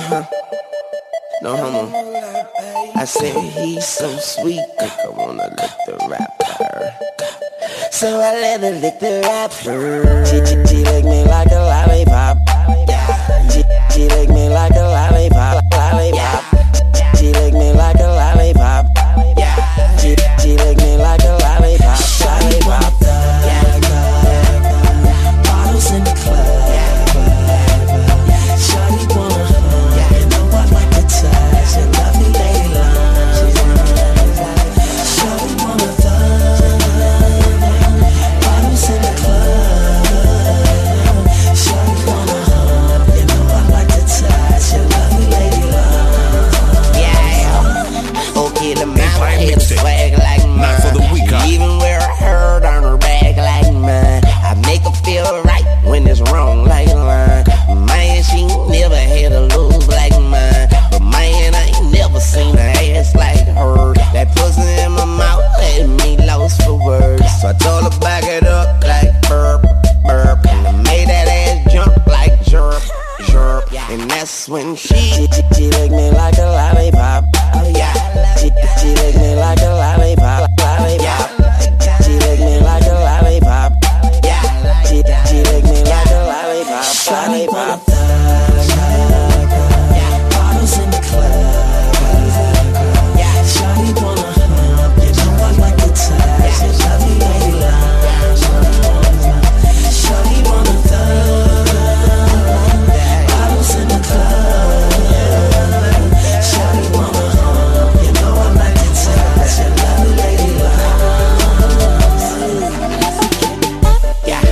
No homo. I said he's so sweet, I wanna lick the rapper. So I let her lick the rapper. She lick me like a lollipop. She lick me like a lollipop. She lick me like a lollipop. She lick me like a lollipop. Bottles in the club. Shawty wanna hug. You know I like to touch. You love me, lady love. Shawty wanna thug. Bottles in the club. Shawty wanna hug. You know I like to touch. You love me, lady love. Yeah. Okay, the mama hit a swag like mine. For the week, even wear a herd on her back like mine. I make her feel right when it's wrong like a line. Man, she never had a lose like mine. But man, I ain't never seen her ass like her. That pussy in my mouth had me lost for words. So I told her back it up like burp, burp. And I made that ass jump like jerk, jerk. And that's when she licked me like a lollipop. Oh yeah. She licked me like a lollipop, lollipop. She licked me like a lollipop. Yeah. She licked me like a lollipop, lollipop. Bottles in the club. Shawty wanna hug. You know I like to touch. You love me, lady love. Shawty wanna thug. Bottles in the club. Shawty wanna hug. You know I like to touch. You love me, lady love. Yeah.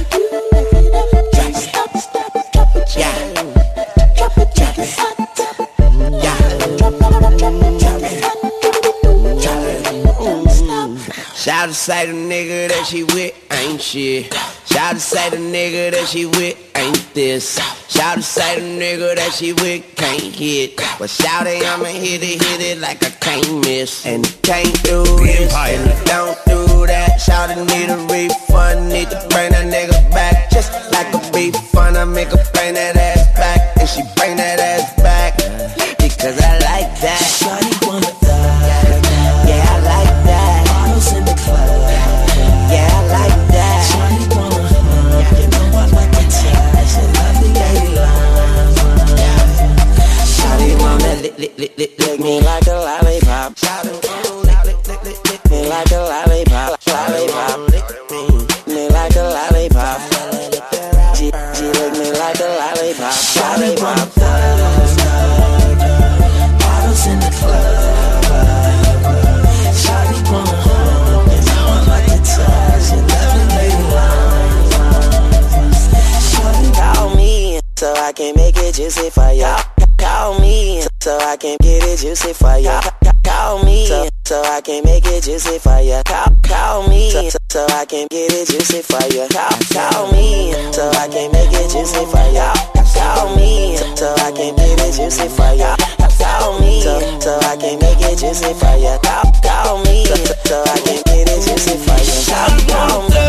Shout to say the nigga that she with ain't shit. Shout to say the nigga that she with ain't this. Shout to say the nigga that she with can't hit. But shout it, I'ma hit it like I can't miss. And can't do this, and don't do that. Shout it, need a refund, need to bring that nigga back. Just like a beef fun, I make her bring that ass back. And she bring that ass back, because I like that. Shawty wanna thug, yeah I like that. Bottles in the club, yeah I like that. Shawty wanna hug, you know I like to touch. You love me, lady love. Shawty wanna lick me like a lollipop. Shawty wanna lick me like a lollipop, lollipop. Me like a lollipop. She lick me like a lollipop, lollipop. Bottles in the club. Shawty wanna hug, you know I like to touch. You love me, lady love. Shawty call me so I can make it juicy for ya. Call me so I can get it juicy for ya. Call me so I can make it juicy for ya. Call me so I can get it juicy for ya. Call me so I can make it juicy for ya. Call me so I can get it juicy for ya. Call me so I can make it juicy for ya. Call me so I can get it juicy for ya. Call me.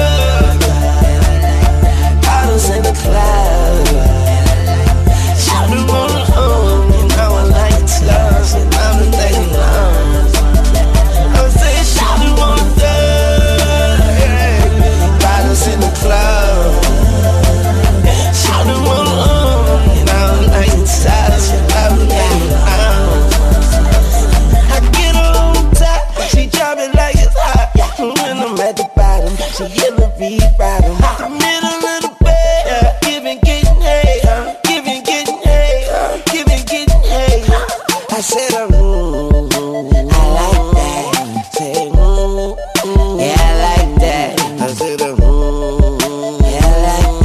Bottles in the club. Shawty wanna hug, you know I like to touch. You love me, lady love. I say shawty wanna thug. Bottles in the club. Shawty wanna hug, you know I like to touch. You love me, lady love. I get her on top, she drop it like it's hot. When I'm at the bottom, she yellow beat bottom. The middle of the bed, giving, getting hay, giving, getting hay, giving, getting hay. I said, I like that. Say, yeah, I like that. I said, yeah, I like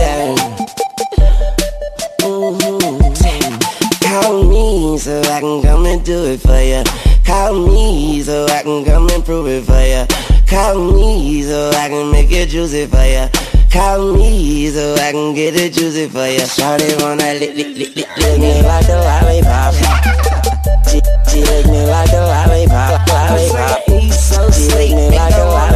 that. Call me so I can come and do it for ya. Call me so I can come and prove it for ya. Call me so I can make it juicy for ya. Call me so I can get it juicy for ya. Shawty wanna lick me like a lollipop. She lick me like a lollipop, lollipop. She lick me like a lollipop.